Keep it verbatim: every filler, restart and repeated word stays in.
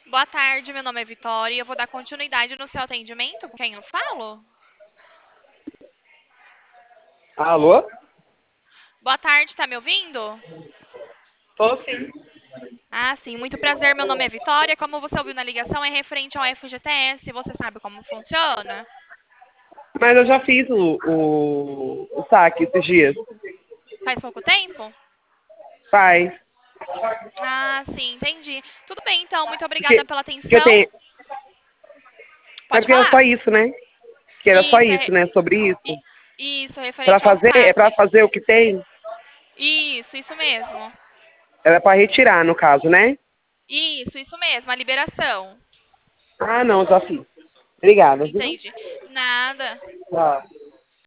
Boa tarde, meu nome é Vitória e eu vou dar continuidade no seu atendimento. Com quem eu falo? Alô? Boa tarde, tá me ouvindo? Tô sim. Ah, sim, muito prazer, meu nome é Vitória. Como você ouviu na ligação, é referente ao F G T S. Você sabe como funciona? Mas eu já fiz o, o, o saque esses dias. Faz pouco tempo? Faz. Ah, sim, entendi. Tudo bem, então, muito obrigada Porque, pela porque eu atenção. tenho. É Pode porque era só falar? isso, né? Que era só Isso, isso, é, né? Sobre isso. i- isso, Pra referente ao fazer, é pra saque. fazer o que tem? Isso, isso mesmo. Era pra retirar, no caso, né? Isso, isso mesmo, a liberação. Ah, não, já fiz. Obrigada, viu? Entendi. Nada. Tá.